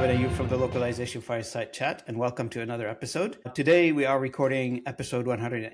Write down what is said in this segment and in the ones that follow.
Robin Ayub from the Localization Fireside Chat, and welcome to another episode. Today, we are recording episode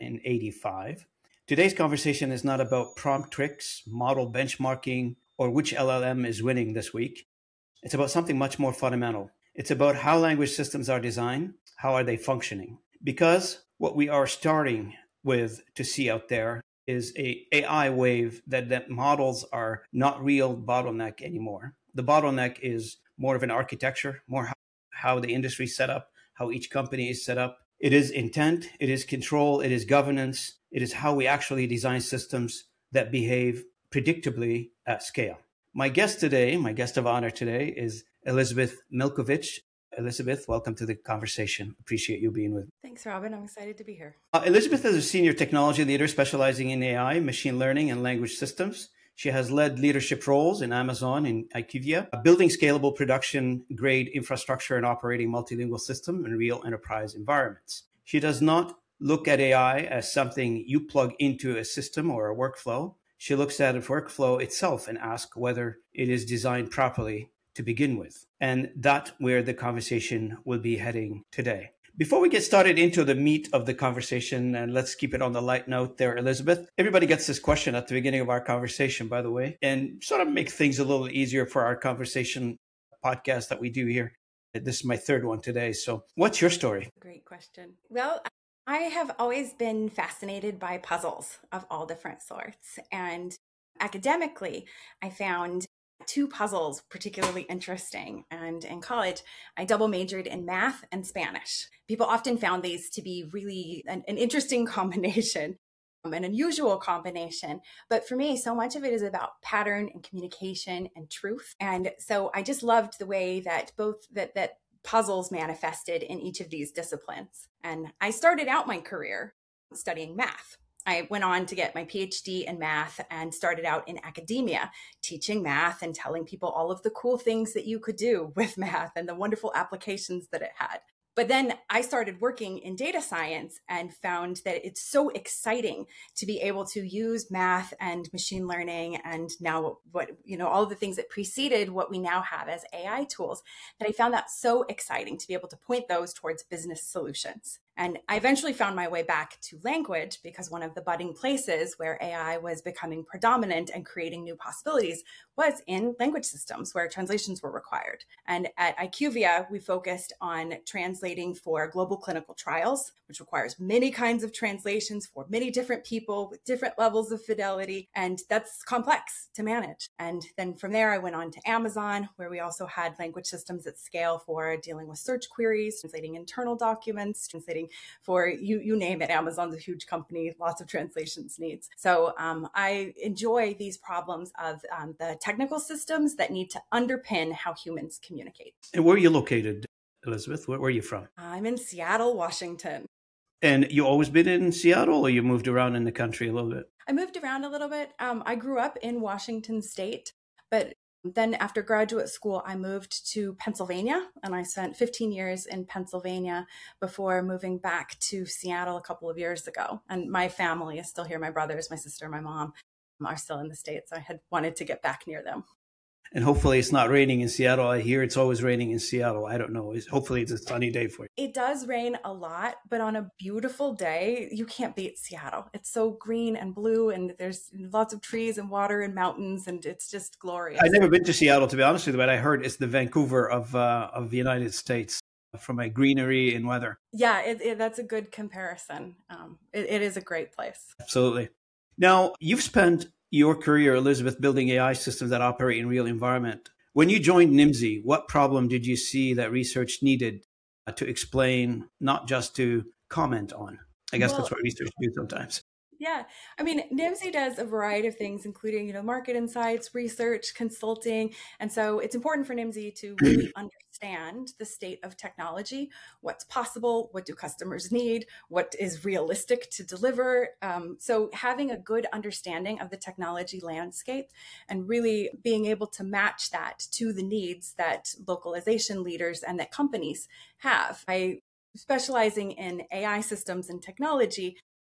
185. Today's conversation is not about prompt tricks, model benchmarking, or which LLM is winning this week. It's about something much more fundamental. It's about how language systems are designed, how are they functioning? Because what we are starting with to see out there is a AI wave that models are not real bottleneck anymore. The bottleneck is more of an architecture, more how the industry is set up, how each company is set up. It is intent, it is control, it is governance, it is how we actually design systems that behave predictably at scale. My guest of honor today is Elizabeth Milkovich. Elizabeth, welcome to the conversation. Appreciate you being with me. Thanks, Robin. I'm excited to be here. Elizabeth is a senior technology leader specializing in AI, machine learning, and language systems. She has led leadership roles in Amazon and IQVIA, building scalable production-grade infrastructure and operating multilingual system in real enterprise environments. She does not look at AI as something you plug into a system or a workflow. She looks at a workflow itself and asks whether it is designed properly to begin with. And that's where the conversation will be heading today. Before we get started into the meat of the conversation, and let's keep it on the light note there, Elizabeth, everybody gets this question at the beginning of our conversation, by the way, and sort of make things a little easier for our conversation podcast that we do here. This is my third one today. So what's your story? Great question. Well, I have always been fascinated by puzzles of all different sorts. And academically, I found two puzzles particularly interesting. And in college, I double majored in math and Spanish. People often found these to be really an interesting combination, an unusual combination. But for me, so much of it is about pattern and communication and truth. And so I just loved the way that that puzzles manifested in each of these disciplines. And I started out my career studying math. I went on to get my PhD in math and started out in academia, teaching math and telling people all of the cool things that you could do with math and the wonderful applications that it had. But then I started working in data science and found that it's so exciting to be able to use math and machine learning and now all of the things that preceded what we now have as AI tools, that I found that so exciting to be able to point those towards business solutions. And I eventually found my way back to language because one of the budding places where AI was becoming predominant and creating new possibilities was in language systems where translations were required. And at IQVIA, we focused on translating for global clinical trials, which requires many kinds of translations for many different people with different levels of fidelity. And that's complex to manage. And then from there, I went on to Amazon, where we also had language systems at scale for dealing with search queries, translating internal documents, translating for you name it. Amazon's a huge company, lots of translations needs. So I enjoy these problems of the technical systems that need to underpin how humans communicate. And where are you located, Elizabeth? Where are you from? I'm in Seattle, Washington. And you always been in Seattle, or you moved around in the country a little bit? I moved around a little bit. I grew up in Washington State, but then after graduate school, I moved to Pennsylvania, and I spent 15 years in Pennsylvania before moving back to Seattle a couple of years ago. And my family is still here. My brothers, my sister, my mom are still in the States. I had wanted to get back near them. And hopefully it's not raining in Seattle. I hear it's always raining in Seattle. I don't know. Hopefully it's a sunny day for you. It does rain a lot, but on a beautiful day, you can't beat Seattle. It's so green and blue, and there's lots of trees and water and mountains, and it's just glorious. I've never been to Seattle, to be honest with you, but I heard it's the Vancouver of the United States from a greenery and weather. Yeah, that's a good comparison. It is a great place. Absolutely. Now, you've spent your career, Elizabeth, building AI systems that operate in real environment. When you joined Nimdzi, what problem did you see that research needed to explain, not just to comment on? I guess that's what research do sometimes. Yeah. I mean, Nimdzi does a variety of things, including, market insights, research, consulting. And so it's important for Nimdzi to really understand the state of technology, what's possible, what do customers need, what is realistic to deliver. So having a good understanding of the technology landscape and really being able to match that to the needs that localization leaders and that companies have. By specializing in AI systems and technology,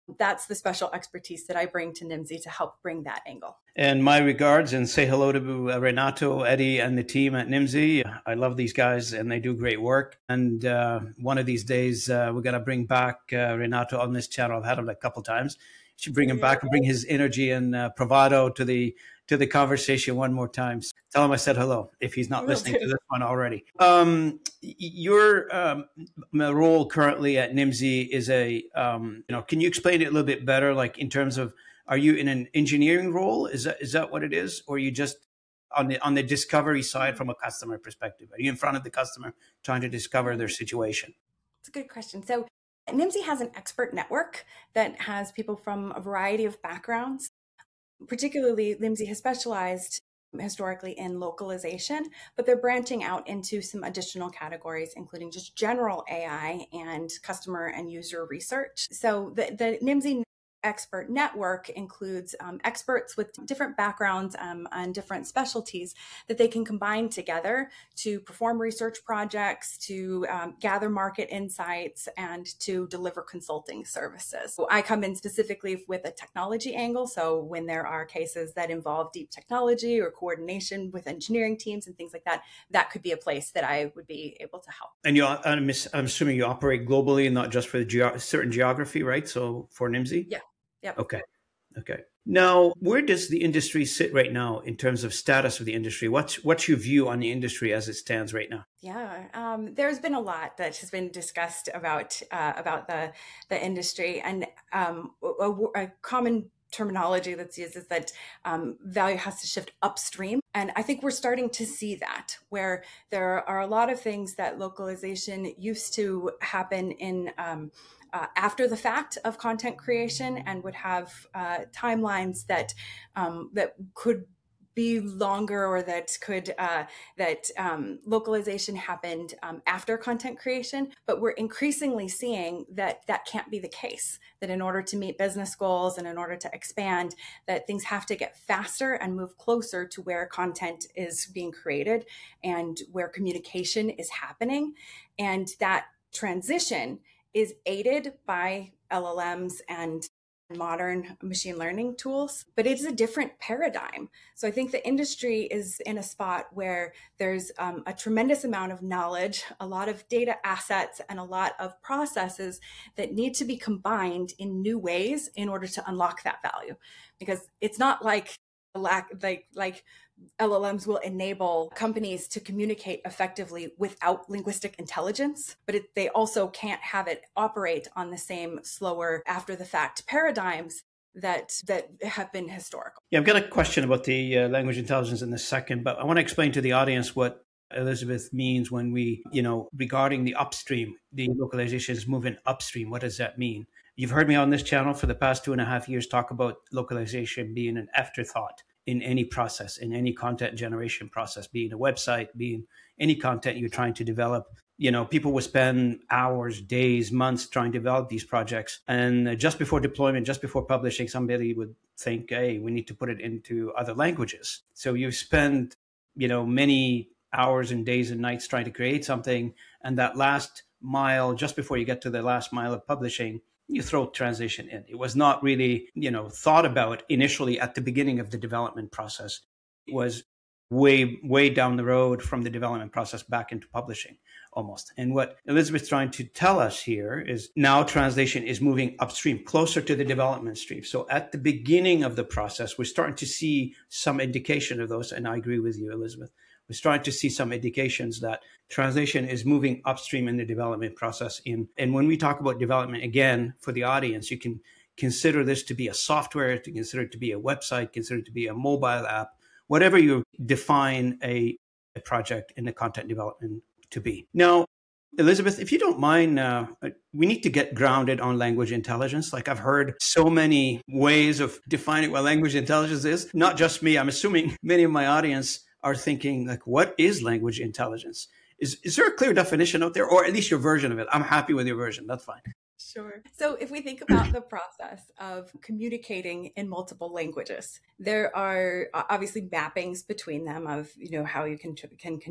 that's the special expertise that I bring to Nimdzi to help bring that angle. And my regards, and say hello to Renato, Eddie, and the team at Nimdzi. I love these guys and they do great work. And one of these days, we're going to bring back Renato on this channel. I've had him a couple times. Should bring him back and bring his energy and bravado to the conversation one more time. Tell him I said hello if he's not listening to this one already. Your role currently at Nimdzi is can you explain it a little bit better, like in terms of, are you in an engineering role? Is that what it is? Or are you just on the discovery side from a customer perspective? Are you in front of the customer trying to discover their situation? It's a good question. So Nimdzi has an expert network that has people from a variety of backgrounds. Particularly, Nimdzi has specialized historically in localization, but they're branching out into some additional categories, including just general AI and customer and user research. So the Nimdzi expert network includes experts with different backgrounds and different specialties that they can combine together to perform research projects, to gather market insights, and to deliver consulting services. So I come in specifically with a technology angle. So when there are cases that involve deep technology or coordination with engineering teams and things like that, that could be a place that I would be able to help. And I'm assuming you operate globally and not just for the certain geography, right? So for Nimdzi? Yeah. Yep. Okay. Now, where does the industry sit right now in terms of status of the industry? What's your view on the industry as it stands right now? Yeah, there's been a lot that has been discussed about the industry, and a common terminology that's used is that value has to shift upstream. And I think we're starting to see that, where there are a lot of things that localization used to happen in after the fact of content creation, and would have timelines that could be longer, or that could localization happened after content creation. But we're increasingly seeing that can't be the case, that in order to meet business goals and in order to expand, that things have to get faster and move closer to where content is being created and where communication is happening. And that transition is aided by LLMs and modern machine learning tools, but it is a different paradigm. So I think the industry is in a spot where there's a tremendous amount of knowledge, a lot of data assets, and a lot of processes that need to be combined in new ways in order to unlock that value. Because it's not like LLMs will enable companies to communicate effectively without linguistic intelligence, but they also can't have it operate on the same slower after the fact paradigms that have been historical. Yeah, I've got a question about the language intelligence in a second, but I want to explain to the audience what Elizabeth means when we, regarding the upstream, the localization is moving upstream. What does that mean? You've heard me on this channel for the past 2.5 years talk about localization being an afterthought in any process, in any content generation process, being a website, being any content you're trying to develop. People will spend hours, days, months trying to develop these projects. And just before deployment, just before publishing, somebody would think, hey, we need to put it into other languages. So you spend, many hours and days and nights trying to create something. And that last mile, just before you get to the last mile of publishing, you throw translation in. It was not really, thought about initially at the beginning of the development process. It was way down the road from the development process back into publishing almost. And what Elizabeth's trying to tell us here is now translation is moving upstream, closer to the development stream. So at the beginning of the process, we're starting to see some indication of those. And I agree with you, Elizabeth. We're starting to see some indications that translation is moving upstream in the development process. And when we talk about development, again, for the audience, you can consider this to be a software, to consider it to be a website, consider it to be a mobile app, whatever you define a project in the content development to be. Now, Elizabeth, if you don't mind, we need to get grounded on language intelligence. Like I've heard so many ways of defining what language intelligence is, not just me. I'm assuming many of my audience are thinking, like, what is language intelligence? Is there a clear definition out there, or at least your version of it? I'm happy with your version. That's fine. Sure. So if we think about the process of communicating in multiple languages, there are obviously mappings between them of, how you can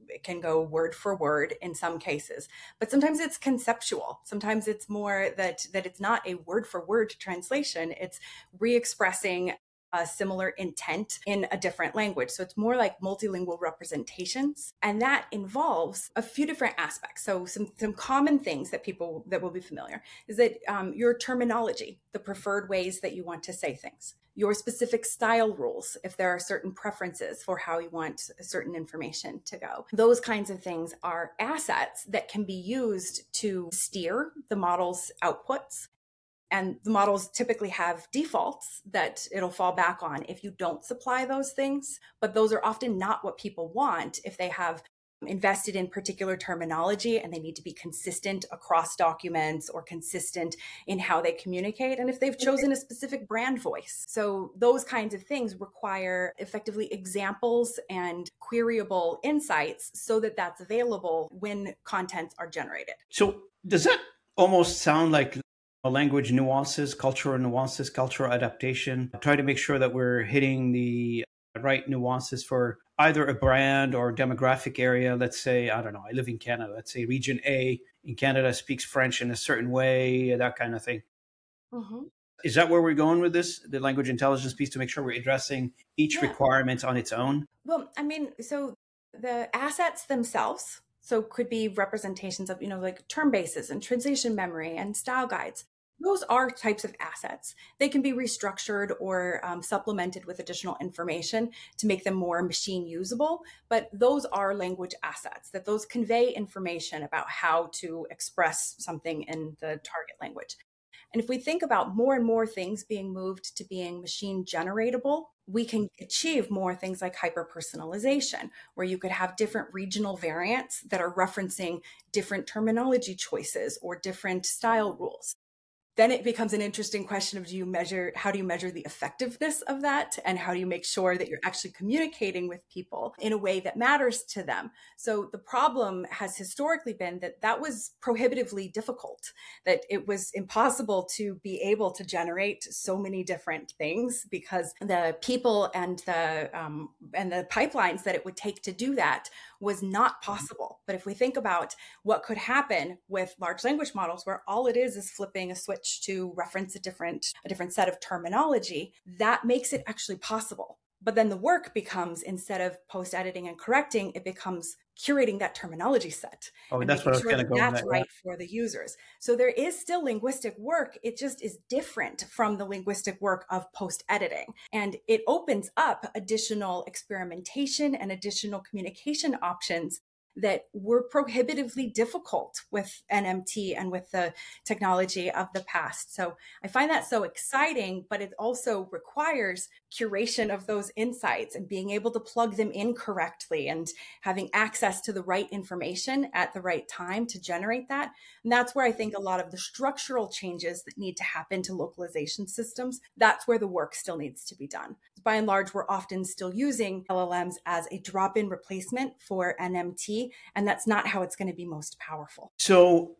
it can go word for word in some cases, but sometimes it's conceptual. Sometimes it's more that it's not a word for word translation. It's re-expressing a similar intent in a different language. So it's more like multilingual representations. And that involves a few different aspects. So some common things that will be familiar is that your terminology, the preferred ways that you want to say things, your specific style rules, if there are certain preferences for how you want certain information to go. Those kinds of things are assets that can be used to steer the model's outputs. And the models typically have defaults that it'll fall back on if you don't supply those things. But those are often not what people want if they have invested in particular terminology and they need to be consistent across documents or consistent in how they communicate. And if they've chosen a specific brand voice. So those kinds of things require effectively examples and queryable insights so that that's available when contents are generated. So does that almost sound like language nuances, cultural adaptation, try to make sure that we're hitting the right nuances for either a brand or demographic area? Let's say, I don't know, I live in Canada. Let's say region A in Canada speaks French in a certain way, that kind of thing. Mm-hmm. Is that where we're going with this, the language intelligence piece, to make sure we're addressing each requirement on its own? Well, I mean, so the assets themselves, so could be representations of, like term bases and translation memory and style guides. Those are types of assets. They can be restructured or supplemented with additional information to make them more machine usable. But those are language assets, that those convey information about how to express something in the target language. And if we think about more and more things being moved to being machine generatable, we can achieve more things like hyper-personalization, where you could have different regional variants that are referencing different terminology choices or different style rules. Then it becomes an interesting question of how do you measure the effectiveness of that? And how do you make sure that you're actually communicating with people in a way that matters to them? So the problem has historically been that was prohibitively difficult, that it was impossible to be able to generate so many different things because the people and the pipelines that it would take to do that was not possible. But if we think about what could happen with large language models, where all it is flipping a switch to reference a different set of terminology, that makes it actually possible. But then the work becomes, instead of post-editing and correcting, it becomes curating that terminology set. Oh, that's what I was going to go with. That's right for the users. So there is still linguistic work. It just is different from the linguistic work of post-editing. And it opens up additional experimentation and additional communication options that were prohibitively difficult with NMT and with the technology of the past. So I find that so exciting, but it also requires curation of those insights and being able to plug them in correctly and having access to the right information at the right time to generate that. And that's where I think a lot of the structural changes that need to happen to localization systems, that's where the work still needs to be done. By and large, we're often still using LLMs as a drop-in replacement for NMT, and that's not how it's going to be most powerful. So,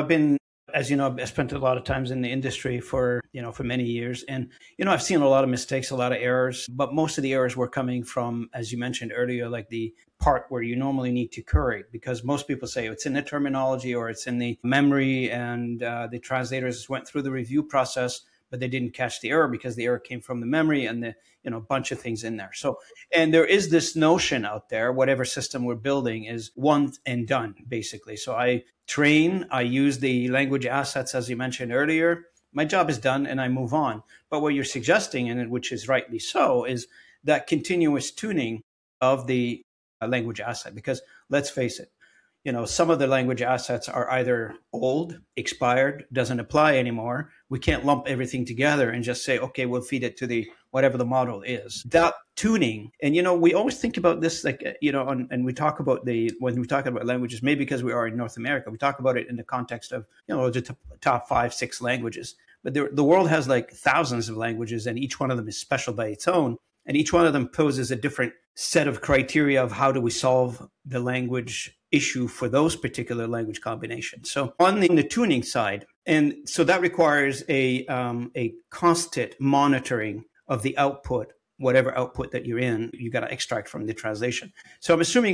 I've spent a lot of times in the industry for many years. And, I've seen a lot of mistakes, a lot of errors, but most of the errors were coming from, as you mentioned earlier, like the part where you normally need to curate, because most people say it's in the terminology or it's in the memory, and the translators went through the review process, but they didn't catch the error because the error came from the memory and the bunch of things in there. So, and there is this notion out there, whatever system we're building is one and done, basically. So I use the language assets, as you mentioned earlier. My job is done and I move on. But what you're suggesting, and which is rightly so, is that continuous tuning of the language asset. Because let's face it, some of the language assets are either old, expired, doesn't apply anymore. We can't lump everything together and just say, okay, we'll feed it to the whatever the model is. That tuning, and we always think about this and we talk about when we talk about languages, maybe because we are in North America, we talk about it in the context of the top 5, 6 languages. But the world has like thousands of languages, and each one of them is special by its own. And each one of them poses a different set of criteria of how do we solve the language issue for those particular language combinations. So on the tuning side, and so that requires a constant monitoring of the output, whatever output that you're in, you got to extract from the translation. So I'm assuming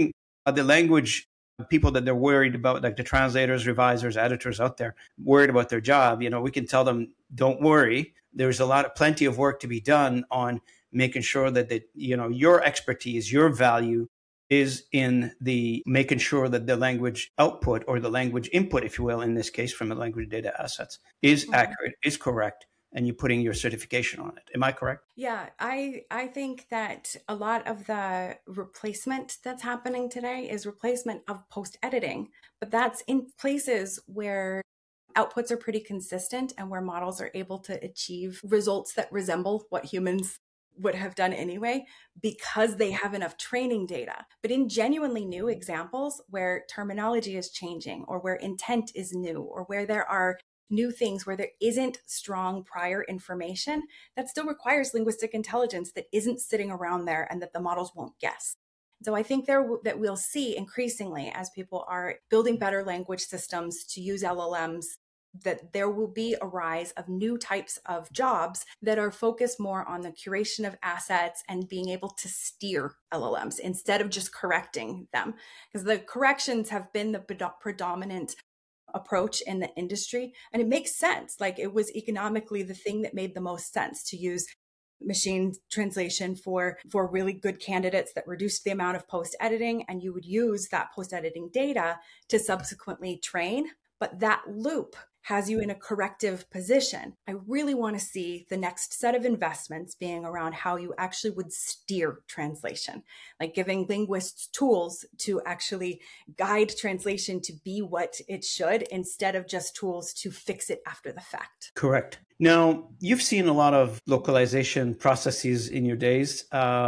the language people that they're worried about, like the translators, revisers, editors out there, worried about their job, we can tell them, don't worry. There's plenty of work to be done on making sure that your expertise, your value is in the making sure that the language output or the language input, if you will, in this case, from the language data assets is accurate, is correct, and you're putting your certification on it. Am I correct? Yeah, I think that a lot of the replacement that's happening today is replacement of post editing, but that's in places where outputs are pretty consistent and where models are able to achieve results that resemble what humans would have done anyway because they have enough training data. But in genuinely new examples where terminology is changing or where intent is new or where there are new things where there isn't strong prior information, that still requires linguistic intelligence that isn't sitting around there and that the models won't guess. So I think that we'll see increasingly as people are building better language systems to use LLMs, that there will be a rise of new types of jobs that are focused more on the curation of assets and being able to steer LLMs instead of just correcting them. Because the corrections have been the predominant approach in the industry. And it makes sense. Like, it was economically the thing that made the most sense to use machine translation for really good candidates that reduced the amount of post editing. And you would use that post editing data to subsequently train. But that loop has you in a corrective position. I really want to see the next set of investments being around how you actually would steer translation, like giving linguists tools to actually guide translation to be what it should instead of just tools to fix it after the fact. Correct. Now, you've seen a lot of localization processes in your days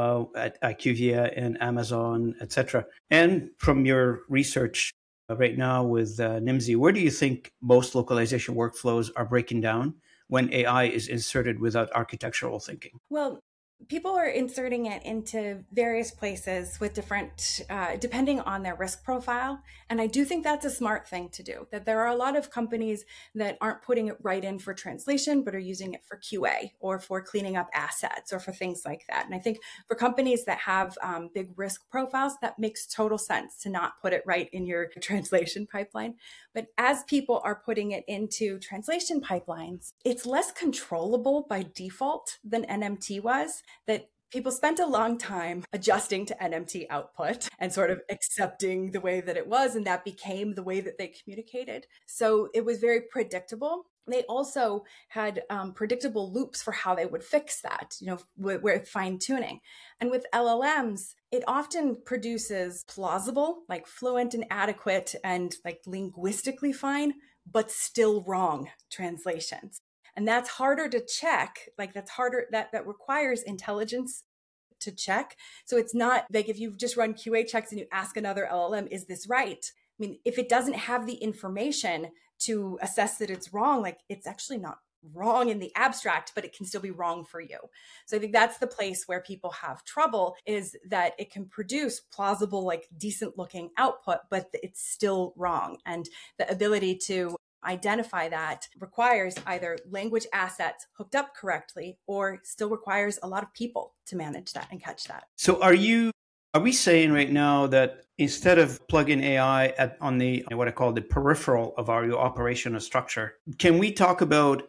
at IQVIA and Amazon, etc. And from your research right now with Nimdzi, where do you think most localization workflows are breaking down when AI is inserted without architectural thinking? Well, people are inserting it into various places with different, depending on their risk profile. And I do think that's a smart thing to do, that there are a lot of companies that aren't putting it right in for translation, but are using it for QA or for cleaning up assets or for things like that. And I think for companies that have big risk profiles, that makes total sense to not put it right in your translation pipeline. But as people are putting it into translation pipelines, it's less controllable by default than NMT was. That people spent a long time adjusting to NMT output and sort of accepting the way that it was, and that became the way that they communicated. So it was very predictable. They also had predictable loops for how they would fix that, with fine tuning. And with LLMs, it often produces plausible, like fluent and adequate and like linguistically fine, but still wrong translations. And that's harder to check. Like, that's harder, that requires intelligence to check. So it's not like if you've just run QA checks and you ask another LLM, is this right? I mean, if it doesn't have the information to assess that it's wrong, like, it's actually not wrong in the abstract, but it can still be wrong for you. So I think that's the place where people have trouble, is that it can produce plausible, like decent looking output, but it's still wrong. And the ability to identify that requires either language assets hooked up correctly, or still requires a lot of people to manage that and catch that. So are we saying right now that instead of plug-in AI on the what I call the peripheral of our operational structure, can we talk about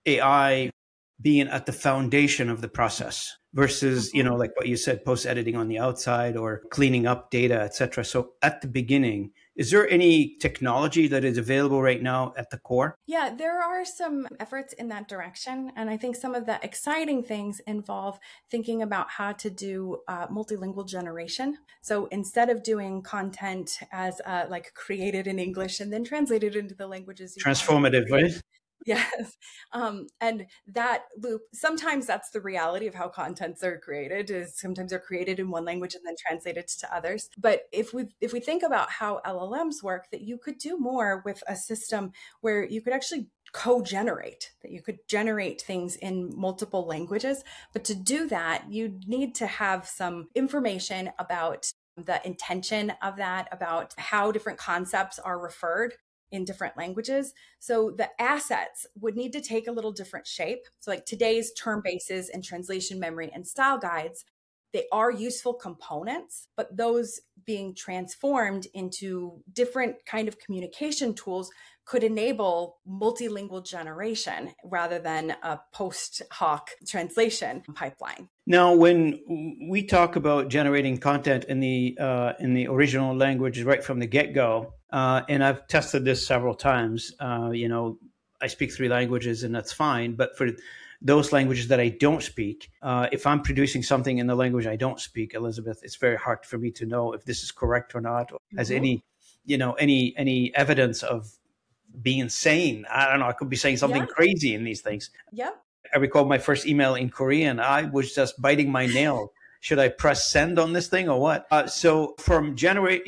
AI being at the foundation of the process versus, like what you said, post-editing on the outside or cleaning up data, et cetera? So at the beginning, is there any technology that is available right now at the core? Yeah, there are some efforts in that direction. And I think some of the exciting things involve thinking about how to do multilingual generation. So instead of doing content as like created in English and then translated into the languages, Transformative, right? Yes. And that loop, sometimes that's the reality of how contents are created, is sometimes they're created in one language and then translated to others. But if we think about how LLMs work, that you could do more with a system where you could actually co-generate, that you could generate things in multiple languages. But to do that, you need to have some information about the intention of that, about how different concepts are referred in different languages. So the assets would need to take a little different shape. So like today's term bases and translation memory and style guides, they are useful components, but those being transformed into different kind of communication tools could enable multilingual generation rather than a post hoc translation pipeline. Now, when we talk about generating content in the original language right from the get go, and I've tested this several times, I speak 3 languages and that's fine. But for those languages that I don't speak, if I'm producing something in the language I don't speak, Elizabeth, it's very hard for me to know if this is correct or not, or has any evidence of being sane. I don't know. I could be saying something crazy in these things. Yep. I recall my first email in Korean. I was just biting my nail. Should I press send on this thing or what? So from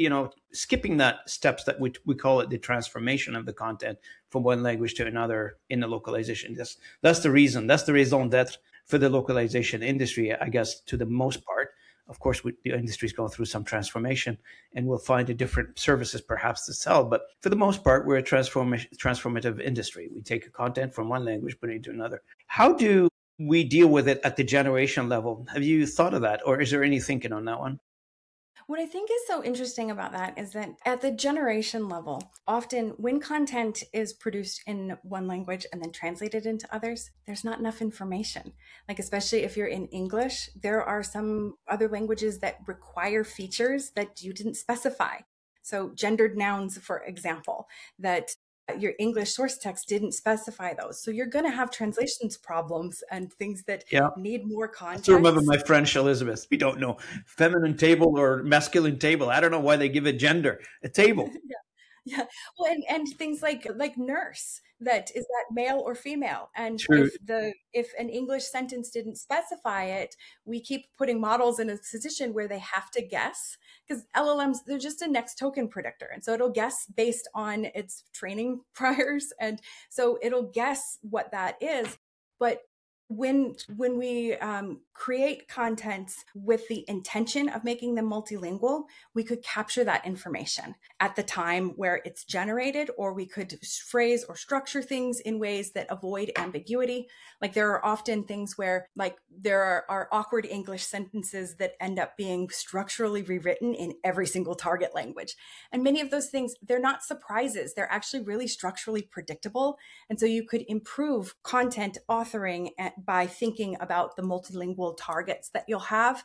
skipping that steps that we call it the transformation of the content from one language to another in the localization. That's the reason. That's the raison d'etre for the localization industry, I guess, to the most part. Of course, the industry is going through some transformation, and we'll find a different services perhaps to sell. But for the most part, we're a transformative industry. We take a content from one language, put it into another. How do we deal with it at the generation level? Have you thought of that, or is there any thinking on that one? What I think is so interesting about that is that at the generation level, often when content is produced in one language and then translated into others, there's not enough information. Like, especially if you're in English, there are some other languages that require features that you didn't specify. So gendered nouns, for example, that your English source text didn't specify those. So you're going to have translations problems and things that need more context. I still remember my French, Elizabeth. We don't know feminine table or masculine table. I don't know why they give it gender. A table. Yeah. Well, and things like nurse, that is that male or female. And True. if an English sentence didn't specify it, we keep putting models in a position where they have to guess, because LLMs, they're just a next token predictor. And so it'll guess based on its training priors. And so it'll guess what that is. But when we create content with the intention of making them multilingual, we could capture that information at the time where it's generated, or we could phrase or structure things in ways that avoid ambiguity. Like, there are often things where, like, there are awkward English sentences that end up being structurally rewritten in every single target language. And many of those things, they're not surprises. They're actually really structurally predictable. And so you could improve content authoring by thinking about the multilingual targets that you'll have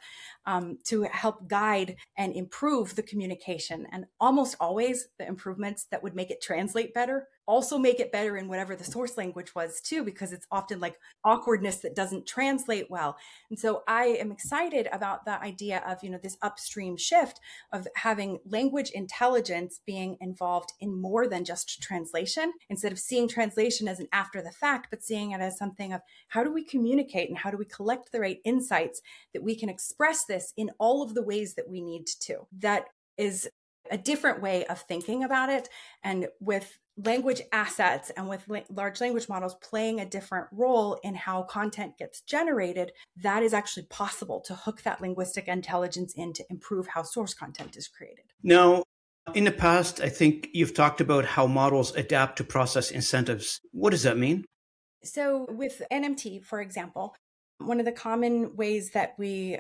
to help guide and improve the communication. And almost always the improvements that would make it translate better also make it better in whatever the source language was too, because it's often like awkwardness that doesn't translate well. And so I am excited about the idea of, this upstream shift of having language intelligence being involved in more than just translation, instead of seeing translation as an after the fact, but seeing it as something of how do we communicate and how do we collect the right insights that we can express this in all of the ways that we need to. That is a different way of thinking about it. And with language assets and with large language models playing a different role in how content gets generated, that is actually possible to hook that linguistic intelligence in to improve how source content is created. Now, in the past, I think you've talked about how models adapt to process incentives. What does that mean? So with NMT, for example, one of the common ways that we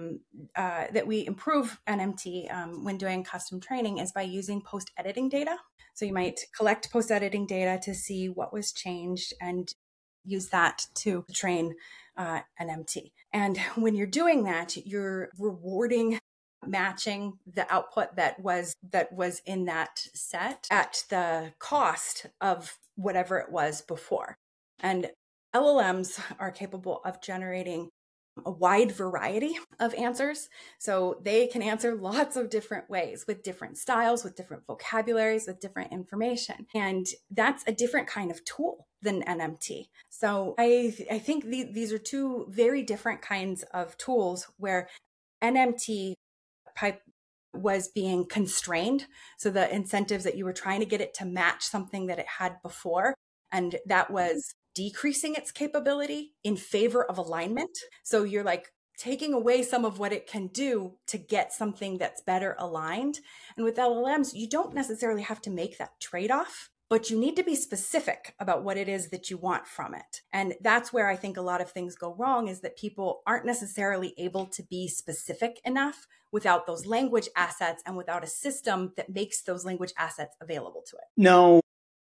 improve NMT when doing custom training is by using post-editing data. So you might collect post-editing data to see what was changed and use that to train NMT. And when you're doing that, you're rewarding matching the output that was in that set at the cost of whatever it was before. And LLMs are capable of generating a wide variety of answers. So they can answer lots of different ways with different styles, with different vocabularies, with different information. And that's a different kind of tool than NMT. So I think these are two very different kinds of tools where NMT pipe was being constrained. So the incentives that you were trying to get it to match something that it had before, and that was decreasing its capability in favor of alignment. So you're like taking away some of what it can do to get something that's better aligned. And with LLMs, you don't necessarily have to make that trade-off. but you need to be specific about what it is that you want from it. And that's where I think a lot of things go wrong, is that people aren't necessarily able to be specific enough without those language assets and without a system that makes those language assets available to it. No,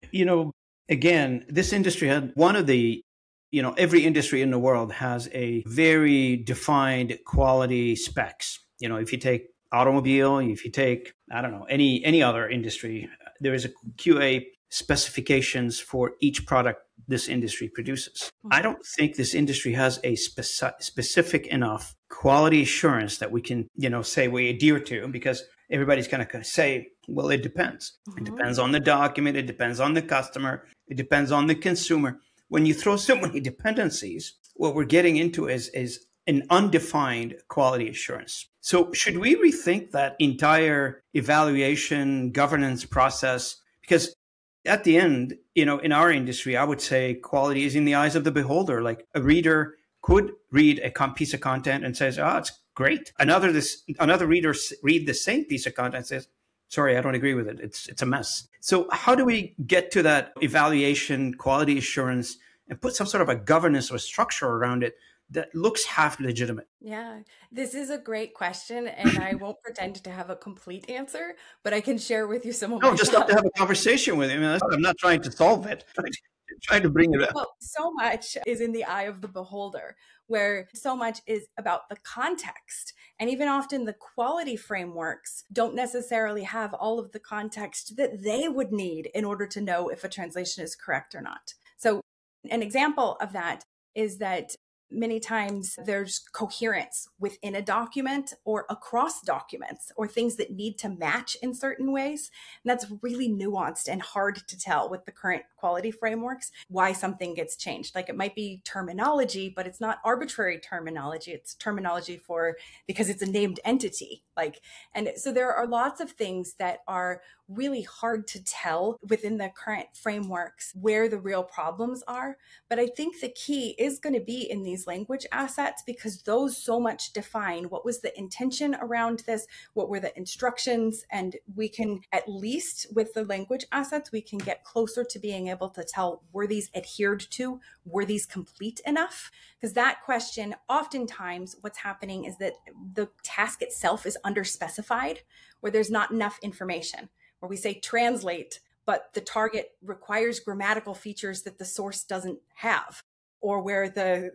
again, this industry had one of the, every industry in the world has a very defined quality specs. If you take automobile, if you take, I don't know, any other industry, there is a QA specifications for each product this industry produces. I don't think this industry has a specific enough quality assurance that we can, say we adhere to, because everybody's going to say, well, it depends. It depends on the document. It depends on the customer. It depends on the consumer. When you throw so many dependencies, what we're getting into is an undefined quality assurance. So should we rethink that entire evaluation governance process? Because at the end, in our industry, I would say quality is in the eyes of the beholder. Like a reader could read a piece of content and says, "Oh, it's great." Another reader read the same piece of content and says, "Sorry, I don't agree with it. It's a mess." So how do we get to that evaluation, quality assurance, and put some sort of a governance or structure around it that looks half legitimate? Yeah, this is a great question, and I won't pretend to have a complete answer, but I can share with you some of my just love to have a conversation with him. I'm not trying to solve it. I'm trying to bring it up. Well, so much is in the eye of the beholder, where so much is about the context. And even often the quality frameworks don't necessarily have all of the context that they would need in order to know if a translation is correct or not. So an example of that is that many times there's coherence within a document or across documents, or things that need to match in certain ways. And that's really nuanced and hard to tell with the current quality frameworks why something gets changed. Like, it might be terminology, but it's not arbitrary terminology. It's terminology because it's a named entity. And so there are lots of things that are really hard to tell within the current frameworks where the real problems are. But I think the key is going to be in these language assets, because those so much define what was the intention around this, what were the instructions, and we can, at least with the language assets, we can get closer to being able to tell, were these adhered to, were these complete enough? Because that question, oftentimes what's happening is that the task itself is underspecified, where there's not enough information, where we say translate, but the target requires grammatical features that the source doesn't have, or where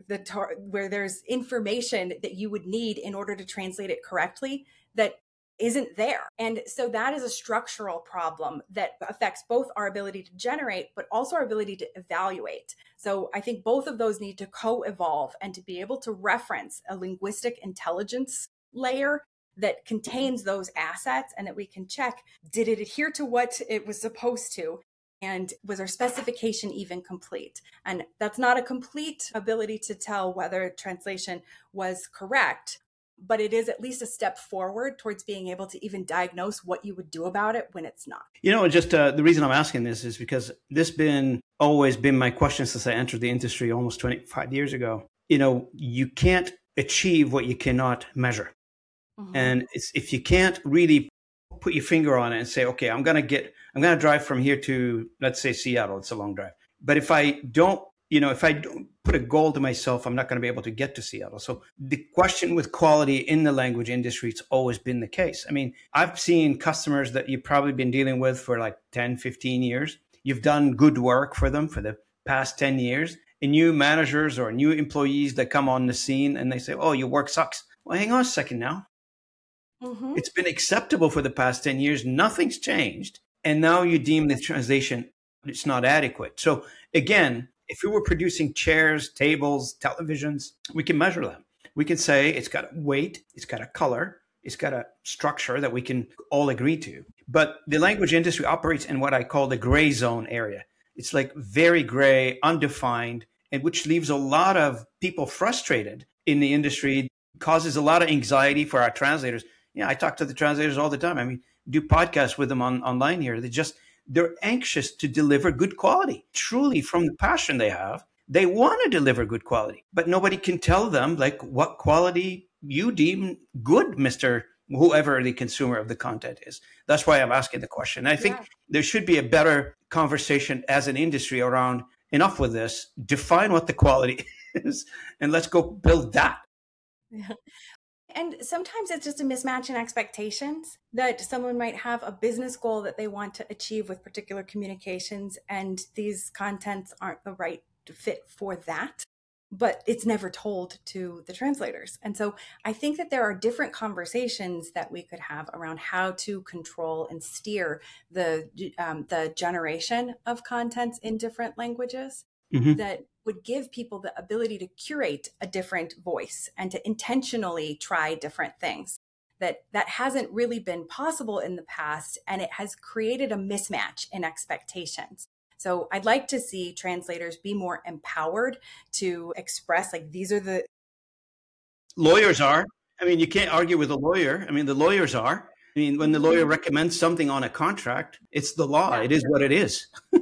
where there's information that you would need in order to translate it correctly that isn't there. And so that is a structural problem that affects both our ability to generate, but also our ability to evaluate. So I think both of those need to co-evolve, and to be able to reference a linguistic intelligence layer that contains those assets, and that we can check, did it adhere to what it was supposed to? And was our specification even complete? And that's not a complete ability to tell whether translation was correct, but it is at least a step forward towards being able to even diagnose what you would do about it when it's not. Just the reason I'm asking this is because this always been my question since I entered the industry almost 25 years ago. You can't achieve what you cannot measure. Mm-hmm. And if you can't really put your finger on it and say, okay, I'm going to drive from here to, let's say, Seattle. It's a long drive. But if I don't put a goal to myself, I'm not going to be able to get to Seattle. So the question with quality in the language industry, it's always been the case. I mean, I've seen customers that you've probably been dealing with for like 10, 15 years. You've done good work for them for the past 10 years. And new managers or new employees that come on the scene and they say, oh, your work sucks. Well, hang on a second now. Mm-hmm. It's been acceptable for the past 10 years. Nothing's changed. And now you deem the translation, it's not adequate. So again, if we were producing chairs, tables, televisions, we can measure them. We can say it's got a weight, it's got a color, it's got a structure that we can all agree to. But the language industry operates in what I call the gray zone area. It's like very gray, undefined, and which leaves a lot of people frustrated in the industry, causes a lot of anxiety for our translators. I talk to the translators all the time. I mean, do podcasts with them online here. They're anxious to deliver good quality, truly from the passion they have. They want to deliver good quality, but nobody can tell them like what quality you deem good, Mr. whoever the consumer of the content is. That's why I'm asking the question. I think there should be a better conversation as an industry around enough with this, define what the quality is, and let's go build that. Yeah. And sometimes it's just a mismatch in expectations, that someone might have a business goal that they want to achieve with particular communications, and these contents aren't the right fit for that, but it's never told to the translators. And so I think that there are different conversations that we could have around how to control and steer the generation of contents in different languages. That would give people the ability to curate a different voice and to intentionally try different things. That hasn't really been possible in the past, and it has created a mismatch in expectations. So I'd like to see translators be more empowered to express, like, these are the... Lawyers are. I mean, you can't argue with a lawyer. I mean, the lawyers are. I mean, when the lawyer recommends something on a contract, it's the law. It is what it is.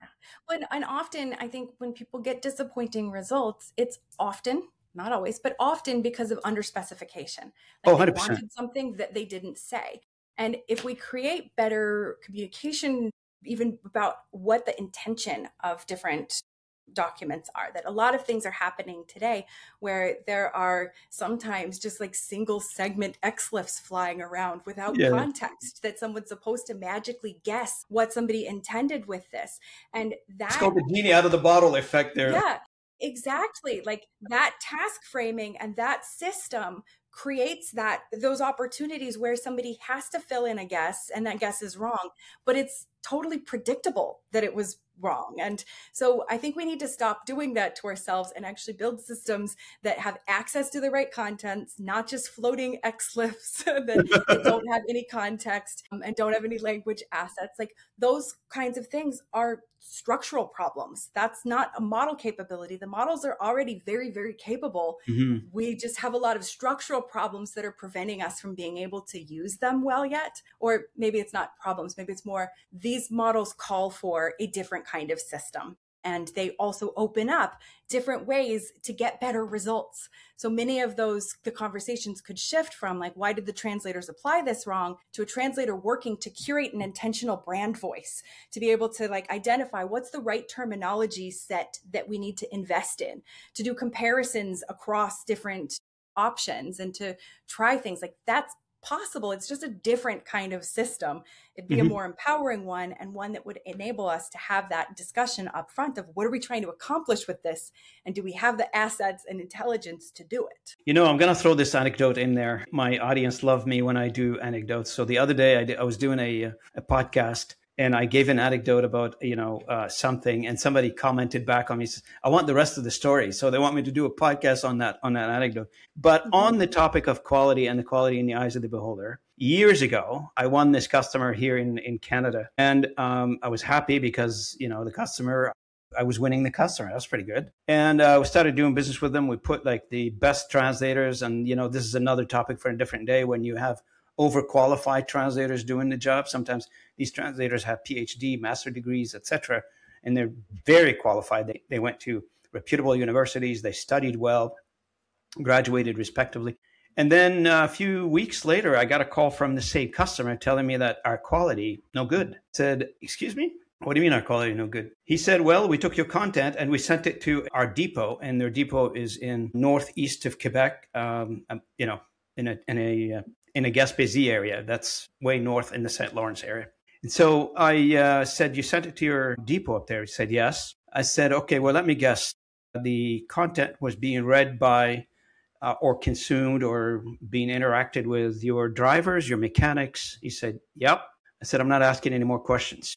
And often, I think when people get disappointing results, it's often, not always, but often because of underspecification. Like, 100%. They wanted something that they didn't say. And if we create better communication, even about what the intention of different documents are, that a lot of things are happening today where there are sometimes just like single segment XLIFs flying around without context, that someone's supposed to magically guess what somebody intended with this. And that... It's called the genie out of the bottle effect there. Yeah, exactly. Like, that task framing and that system creates those opportunities where somebody has to fill in a guess, and that guess is wrong, but it's totally predictable that it was wrong. And so I think we need to stop doing that to ourselves and actually build systems that have access to the right contents, not just floating XLIFs that don't have any context and don't have any language assets. Like, those kinds of things are structural problems. That's not a model capability. The models are already very, very capable. We just have a lot of structural problems that are preventing us from being able to use them well yet. Or maybe it's not problems, maybe it's more, these models call for a different kind of system. And they also open up different ways to get better results. So many of the conversations could shift from, like, why did the translators apply this wrong, to a translator working to curate an intentional brand voice, to be able to, like, identify what's the right terminology set that we need to invest in, to do comparisons across different options and to try things. Like, that's possible. It's just a different kind of system. It'd be a more empowering one, and one that would enable us to have that discussion up front of, what are we trying to accomplish with this? And do we have the assets and intelligence to do it? You know, I'm going to throw this anecdote in there. My audience love me when I do anecdotes. So the other day I was doing a podcast, and I gave an anecdote about, something, and somebody commented back on me, says, I want the rest of the story. So they want me to do a podcast on that anecdote. But on the topic of quality and the quality in the eyes of the beholder, years ago, I won this customer here in Canada. And I was happy because, the customer, I was winning the customer. That was pretty good. And we started doing business with them. We put, like, the best translators. And, this is another topic for a different day, when you have overqualified translators doing the job. Sometimes these translators have PhD, master degrees, etc., and they're very qualified. They went to reputable universities. They studied well, graduated respectively. And then a few weeks later, I got a call from the same customer telling me that our quality, no good. I said, excuse me? What do you mean our quality no good? He said, well, we took your content and we sent it to our depot, and their depot is in northeast of Quebec, in a Gaspésie area. That's way north in the St. Lawrence area. And so I said, you sent it to your depot up there? He said, yes. I said, okay, well, let me guess. The content was being read by or consumed or being interacted with your drivers, your mechanics. He said, yep. I said, I'm not asking any more questions.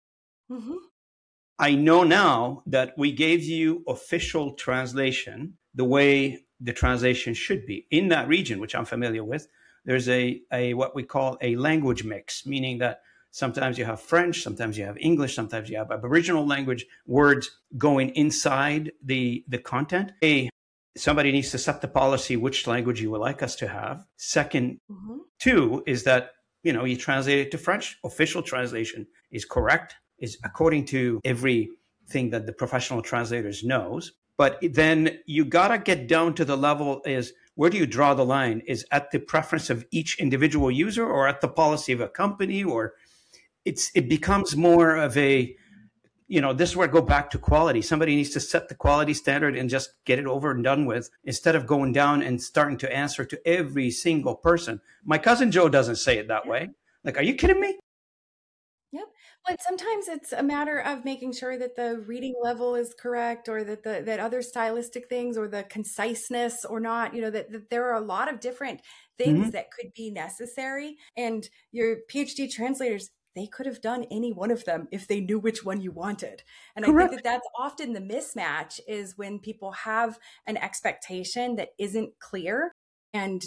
I know now that we gave you official translation the way the translation should be. In that region, which I'm familiar with, there's a what we call a language mix, meaning that sometimes you have French, sometimes you have English, sometimes you have Aboriginal language words going inside the content. Somebody needs to set the policy which language you would like us to have. Second, two is that, you translate it to French. Official translation is correct, is according to everything that the professional translators knows. But then you got to get down to the level is, where do you draw the line? Is at the preference of each individual user or at the policy of a company? Or it becomes more of a, this is where I go back to quality. Somebody needs to set the quality standard and just get it over and done with, instead of going down and starting to answer to every single person. My cousin Joe doesn't say it that way. Like, are you kidding me? Yep. But sometimes it's a matter of making sure that the reading level is correct, or that that other stylistic things, or the conciseness or not, that there are a lot of different things that could be necessary. And your PhD translators, they could have done any one of them if they knew which one you wanted. And Correct. I think that that's often the mismatch, is when people have an expectation that isn't clear, and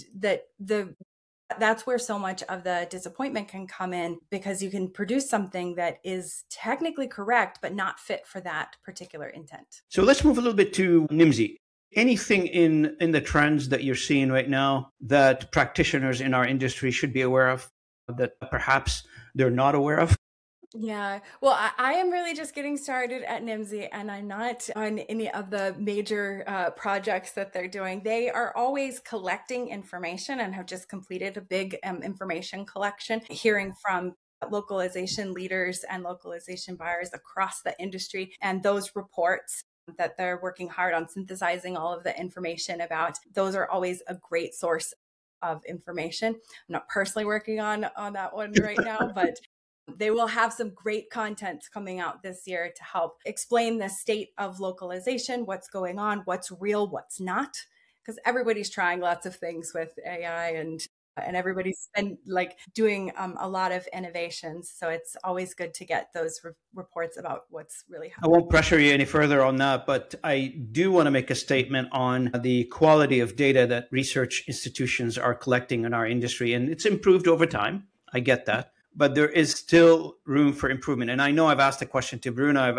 that's where so much of the disappointment can come in, because you can produce something that is technically correct, but not fit for that particular intent. So let's move a little bit to Nimdzi. Anything in the trends that you're seeing right now that practitioners in our industry should be aware of that perhaps they're not aware of? Yeah, well, I am really just getting started at Nimdzi, and I'm not on any of the major projects that they're doing. They are always collecting information and have just completed a big information collection, hearing from localization leaders and localization buyers across the industry, and those reports that they're working hard on synthesizing all of the information about. Those are always a great source of information. I'm not personally working on that one right now, but they will have some great content coming out this year to help explain the state of localization, what's going on, what's real, what's not, because everybody's trying lots of things with AI, and everybody's been doing a lot of innovations. So it's always good to get those reports about what's really happening. I won't pressure you any further on that, but I do want to make a statement on the quality of data that research institutions are collecting in our industry. And it's improved over time. I get that. But there is still room for improvement. And I know I've asked a question to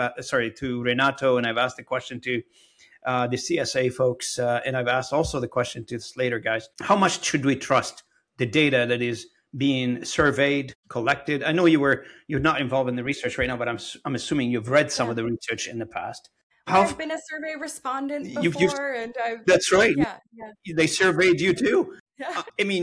to Renato, and I've asked a question to the CSA folks, and I've asked also the question to the Slater guys. How much should we trust the data that is being surveyed, collected? I know you're not involved in the research right now, but I'm assuming you've read some of the research in the past. I've been a survey respondent before, that's right. Yeah. They surveyed you too. Yeah.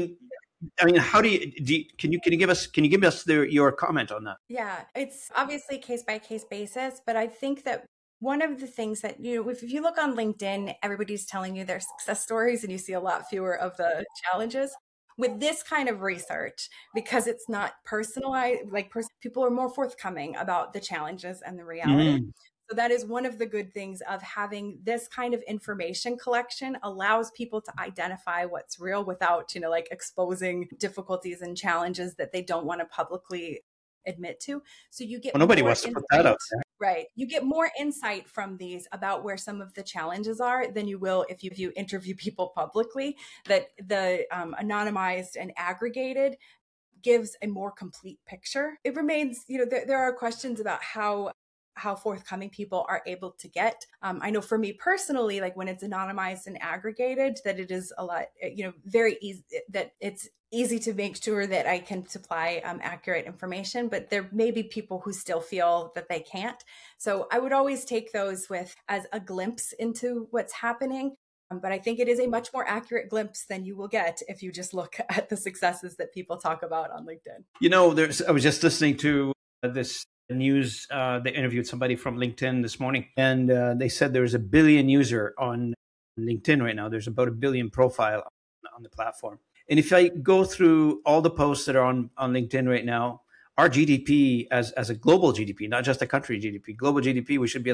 I mean, how can you give us your comment on that? Yeah, it's obviously case by case basis, but I think that one of the things that, if you look on LinkedIn, everybody's telling you their success stories, and you see a lot fewer of the challenges. With this kind of research, because it's not personalized, people are more forthcoming about the challenges and the reality. So that is one of the good things of having this kind of information collection. Allows people to identify what's real without, exposing difficulties and challenges that they don't want to publicly admit to. So you get nobody wants to put that out there. Right. You get more insight from these about where some of the challenges are than you will if you interview people publicly. That the anonymized and aggregated gives a more complete picture. It remains, there are questions about how forthcoming people are able to get. I know for me personally, when it's anonymized and aggregated, that it is a lot, very easy, that it's easy to make sure that I can supply accurate information, but there may be people who still feel that they can't. So I would always take those as a glimpse into what's happening. But I think it is a much more accurate glimpse than you will get if you just look at the successes that people talk about on LinkedIn. I was just listening to this news. They interviewed somebody from LinkedIn this morning, and they said there's 1 billion user on LinkedIn right now. There's about 1 billion profile on the platform. And if I go through all the posts that are on LinkedIn right now, our GDP as a global GDP, not just a country GDP, global GDP, we should be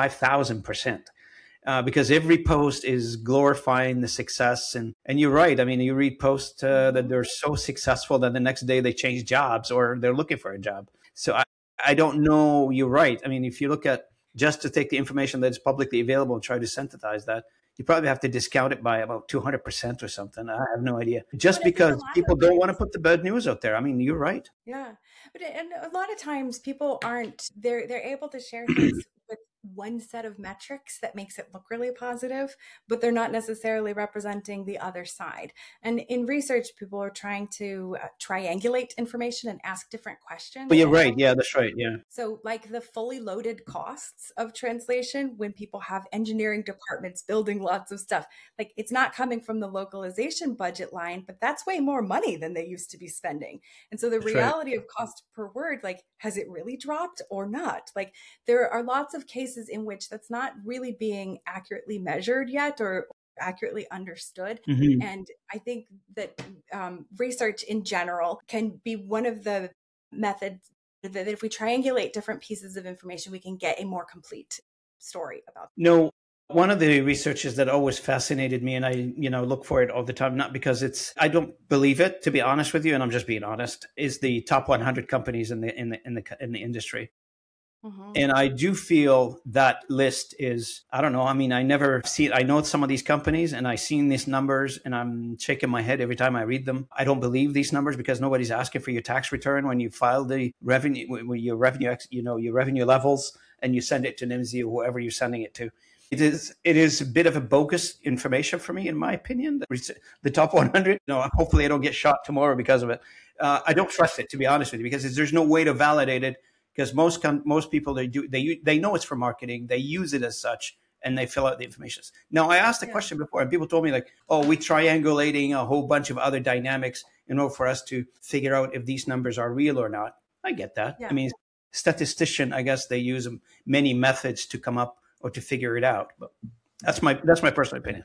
5,000%. Because every post is glorifying the success. And you're right. I mean, you read posts that they're so successful that the next day they change jobs or they're looking for a job. So I don't know. You're right. I mean, if you look at just to take the information that's publicly available and try to synthesize that, you probably have to discount it by about 200% or something. I have no idea. Just because people don't want to put the bad news out there. I mean, you're right. Yeah. And a lot of times people they're able to share things with one set of metrics that makes it look really positive, but they're not necessarily representing the other side. And in research, people are trying to triangulate information and ask different questions. Well, you're right. Yeah, that's right. Yeah. So, like the fully loaded costs of translation, when people have engineering departments building lots of stuff, like it's not coming from the localization budget line, but that's way more money than they used to be spending. And so, the That's right. reality of cost per word, like, has it really dropped or not? Like, there are lots of cases in which that's not really being accurately measured yet or accurately understood. Hmm. And I think that research in general can be one of the methods that if we triangulate different pieces of information, we can get a more complete story about. No, one of the researches that always fascinated me, and I, look for it all the time, not because I don't believe it, to be honest with you, and I'm just being honest, is the top 100 companies in the industry. Mm-hmm. And I do feel that list is, I don't know. I mean, I never see it. I know some of these companies and I've seen these numbers and I'm shaking my head every time I read them. I don't believe these numbers because nobody's asking for your tax return when you file the revenue, your revenue, your revenue levels, and you send it to NIMSY or whoever you're sending it to. It is a bit of a bogus information for me, in my opinion. The top 100. Hopefully I don't get shot tomorrow because of it. I don't trust it, to be honest with you, because there's no way to validate it. Because most people, they know it's for marketing, they use it as such, and they fill out the information. Now, I asked the question before, and people told me like, "Oh, we triangulating a whole bunch of other dynamics in order for us to figure out if these numbers are real or not." I get that. Yeah. I mean, statistician, I guess they use many methods to come up or to figure it out. But that's my personal opinion.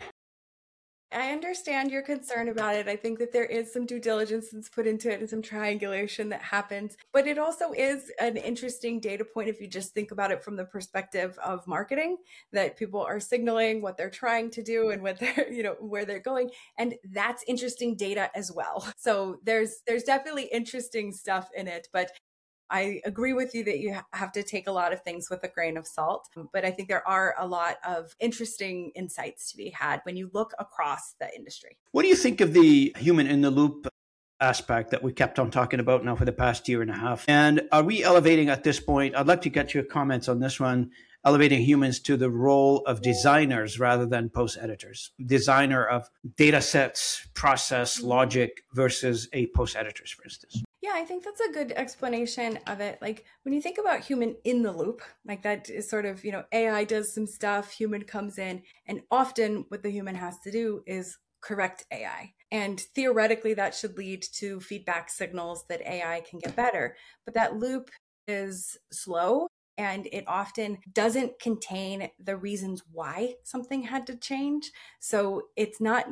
I understand your concern about it. I think that there is some due diligence that's put into it and some triangulation that happens. But it also is an interesting data point if you just think about it from the perspective of marketing, that people are signaling what they're trying to do and what they're, where they're going. And that's interesting data as well. So there's definitely interesting stuff in it. But I agree with you that you have to take a lot of things with a grain of salt, but I think there are a lot of interesting insights to be had when you look across the industry. What do you think of the human in the loop aspect that we kept on talking about now for the past year and a half? And are we elevating at this point? I'd like to get your comments on this one. Elevating humans to the role of designers rather than post editors, designer of data sets, process, logic versus a post editors, for instance. Yeah, I think that's a good explanation of it. Like when you think about human in the loop, like that is sort of, AI does some stuff, human comes in, and often what the human has to do is correct AI. And theoretically, that should lead to feedback signals that AI can get better. But that loop is slow and it often doesn't contain the reasons why something had to change. So it's not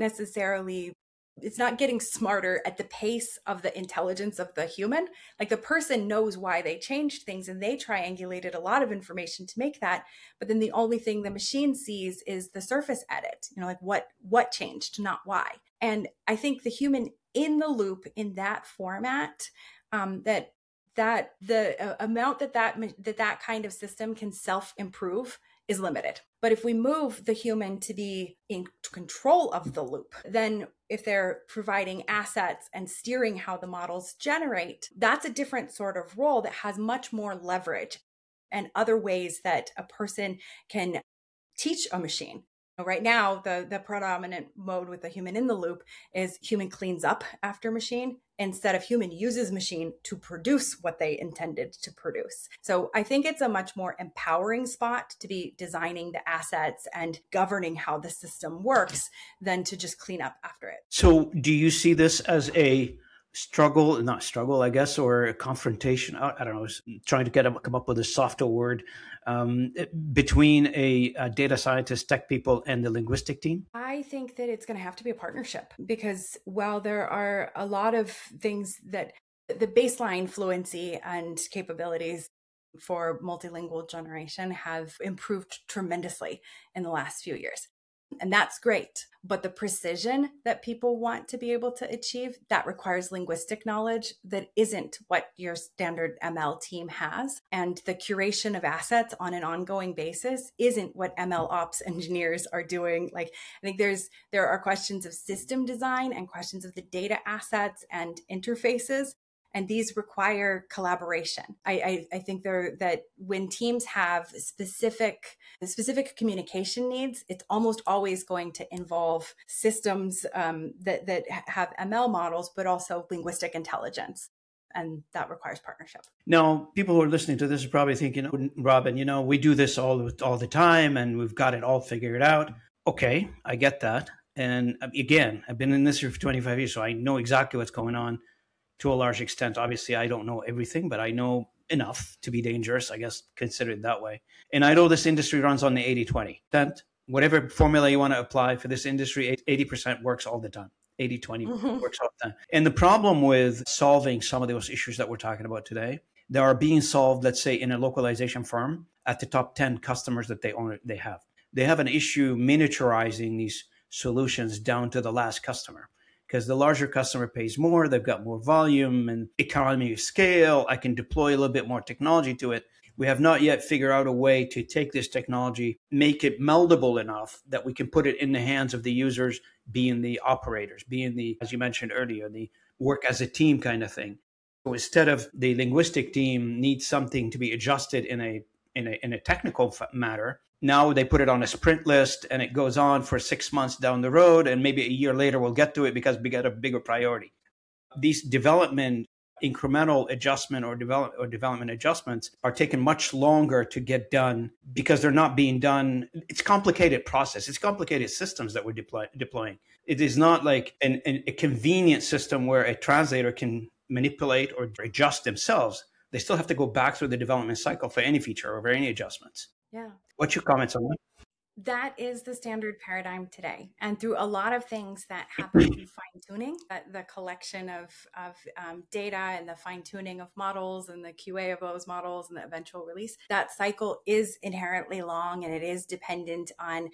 getting smarter at the pace of the intelligence of the human. Like the person knows why they changed things and they triangulated a lot of information to make that. But then the only thing the machine sees is the surface edit, like what changed, not why. And I think the human in the loop in that format, that the amount that kind of system can self-improve is limited. But if we move the human to be in control of the loop, then if they're providing assets and steering how the models generate, that's a different sort of role that has much more leverage and other ways that a person can teach a machine. Right now, the predominant mode with the human in the loop is human cleans up after machine instead of human uses machine to produce what they intended to produce. So I think it's a much more empowering spot to be designing the assets and governing how the system works than to just clean up after it. So do you see this as a not struggle, I guess, or a confrontation? I don't know, trying to come up with a softer word between a data scientist, tech people, and the linguistic team? I think that it's going to have to be a partnership because while there are a lot of things that the baseline fluency and capabilities for multilingual generation have improved tremendously in the last few years. And that's great. But the precision that people want to be able to achieve, that requires linguistic knowledge that isn't what your standard ML team has. And the curation of assets on an ongoing basis isn't what ML ops engineers are doing. Like, I think there are questions of system design and questions of the data assets and interfaces. And these require collaboration. I think that when teams have specific communication needs, it's almost always going to involve systems that have ML models, but also linguistic intelligence. And that requires partnership. Now, people who are listening to this are probably thinking, Robin, we do this all the time and we've got it all figured out. Okay, I get that. And again, I've been in this for 25 years, so I know exactly what's going on to a large extent. Obviously, I don't know everything, but I know enough to be dangerous, I guess, consider it that way. And I know this industry runs on the 80-20. Whatever formula you want to apply for this industry, 80% works all the time. 80-20 works all the time. And the problem with solving some of those issues that we're talking about today, they are being solved, let's say, in a localization firm at the top 10 customers that they have. They have an issue miniaturizing these solutions down to the last customer, because the larger customer pays more, they've got more volume and economy of scale. I can deploy a little bit more technology to it. We have not yet figured out a way to take this technology, make it meldable enough that we can put it in the hands of the users, being the operators, being the, as you mentioned earlier, the work as a team kind of thing. So instead of the linguistic team needs something to be adjusted in a technical matter, now they put it on a sprint list and it goes on for 6 months down the road. And maybe a year later, we'll get to it because we got a bigger priority. These development incremental adjustment or development adjustments are taking much longer to get done because they're not being done. It's a complicated process. It's complicated systems that we're deploying. It is not like a convenient system where a translator can manipulate or adjust themselves. They still have to go back through the development cycle for any feature or for any adjustments. Yeah. What's your comments on that? That is the standard paradigm today. And through a lot of things that happen through fine tuning, the collection of data and the fine tuning of models and the QA of those models and the eventual release, that cycle is inherently long and it is dependent on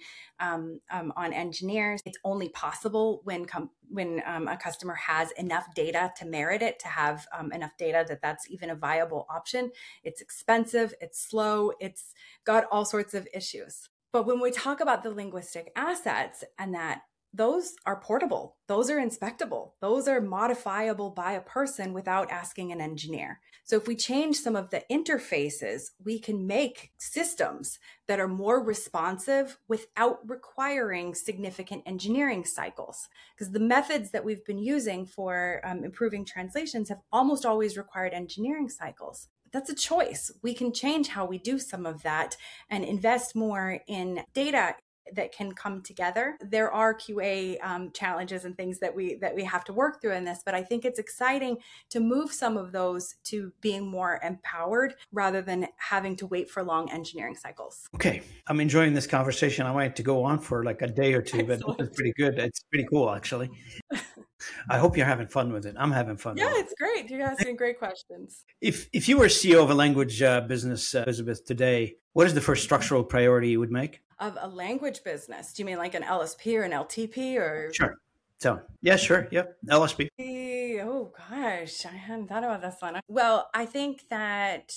engineers. It's only possible when a customer has enough data to merit it, to have enough data that's even a viable option. It's expensive, it's slow, it's got all sorts of issues. But when we talk about the linguistic assets and that those are portable, those are inspectable, those are modifiable by a person without asking an engineer. So if we change some of the interfaces, we can make systems that are more responsive without requiring significant engineering cycles. Because the methods that we've been using for improving translations have almost always required engineering cycles. That's a choice. We can change how we do some of that and invest more in data that can come together. There are QA challenges and things that we have to work through in this, but I think it's exciting to move some of those to being more empowered rather than having to wait for long engineering cycles. Okay. I'm enjoying this conversation. I might to go on for like a day or two, Excellent. But it's pretty good. It's pretty cool, actually. I hope you're having fun with it. I'm having fun. Yeah, it's great. You're asking great questions. If you were CEO of a language business, Elizabeth, today, what is the first structural priority you would make? Of a language business? Do you mean like an LSP or an LTP or? Sure. So, yeah, sure. Yep. LSP. Oh, gosh. I hadn't thought about this one. Well, I think that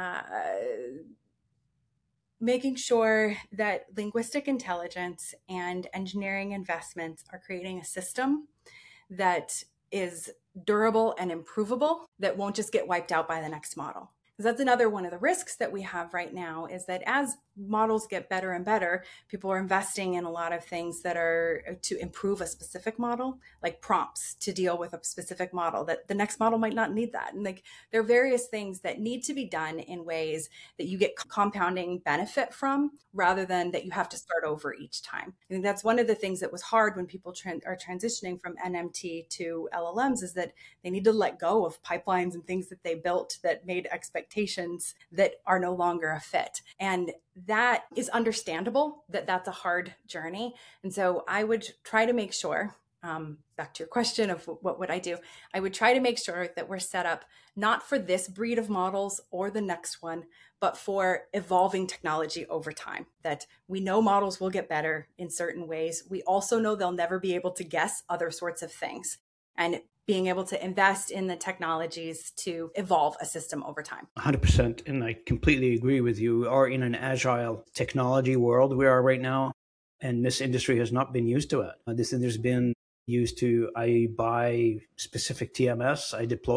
making sure that linguistic intelligence and engineering investments are creating a system that is durable and improvable, that won't just get wiped out by the next model. Because that's another one of the risks that we have right now, is that as models get better and better, people are investing in a lot of things that are to improve a specific model, like prompts to deal with a specific model, that the next model might not need that. And like there are various things that need to be done in ways that you get compounding benefit from, rather than that you have to start over each time. I think that's one of the things that was hard when people are transitioning from NMT to LLMs, is that they need to let go of pipelines and things that they built that made expectations that are no longer a fit. And that is understandable, that that's a hard journey. And so I would try to make sure, back to your question of what would I do? I would try to make sure that we're set up not for this breed of models or the next one, but for evolving technology over time, that we know models will get better in certain ways. We also know they'll never be able to guess other sorts of things. And being able to invest in the technologies to evolve a system over time. 100%. And I completely agree with you. We are in an agile technology world we are right now. And this industry has not been used to it. This industry has been used to, I buy specific TMS, I deploy it,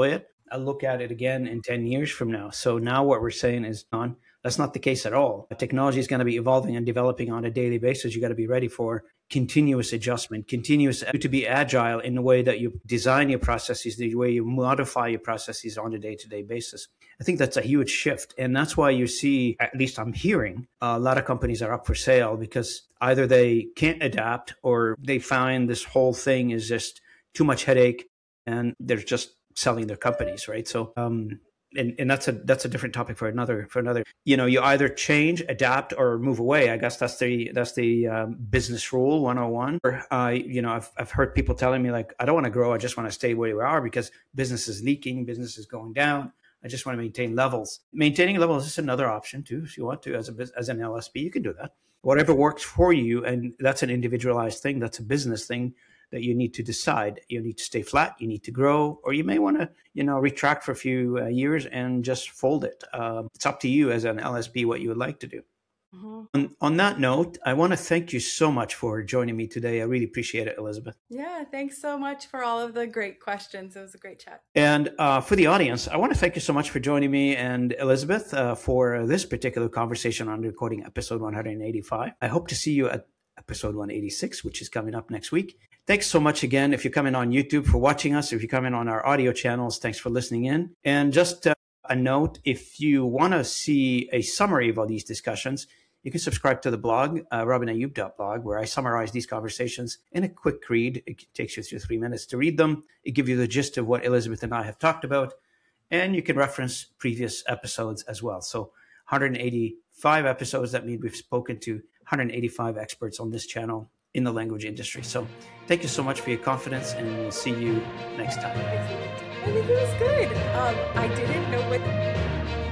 I'll look at it again in 10 years from now. So now what we're saying is, non, that's not the case at all. Technology is going to be evolving and developing on a daily basis. You got to be ready for continuous adjustment, continuous to be agile in the way that you design your processes, the way you modify your processes on a day-to-day basis. I think that's a huge shift. And that's why you see, at least I'm hearing, a lot of companies are up for sale because either they can't adapt or they find this whole thing is just too much headache and they're just selling their companies, right? So, and that's a different topic for another. You either change, adapt, or move away. I guess that's the business rule 101. Or, I've heard people telling me like, I don't want to grow. I just want to stay where we are because business is leaking, business is going down. I just want to maintain levels. Maintaining levels is another option too. If you want to, as an LSP, you can do that. Whatever works for you, and that's an individualized thing. That's a business thing that you need to decide. You need to stay flat, you need to grow, or you may want to, retract for a few years and just fold it. It's up to you as an LSP what you would like to do. Mm-hmm. On that note, I want to thank you so much for joining me today. I really appreciate it, Elizabeth. Yeah, thanks so much for all of the great questions. It was a great chat. And for the audience, I want to thank you so much for joining me and Elizabeth for this particular conversation on recording episode 185. I hope to see you at episode 186, which is coming up next week. Thanks so much again. If you're coming on YouTube for watching us, if you're coming on our audio channels, thanks for listening in. And just a note, if you want to see a summary of all these discussions, you can subscribe to the blog, robinayoub.blog, where I summarize these conversations in a quick read. It takes you 2 or 3 minutes to read them. It gives you the gist of what Elizabeth and I have talked about. And you can reference previous episodes as well. So 185 episodes, that means we've spoken to 185 experts on this channel in the language industry. So thank you so much for your confidence, and we'll see you next time. I think it was good. I didn't know what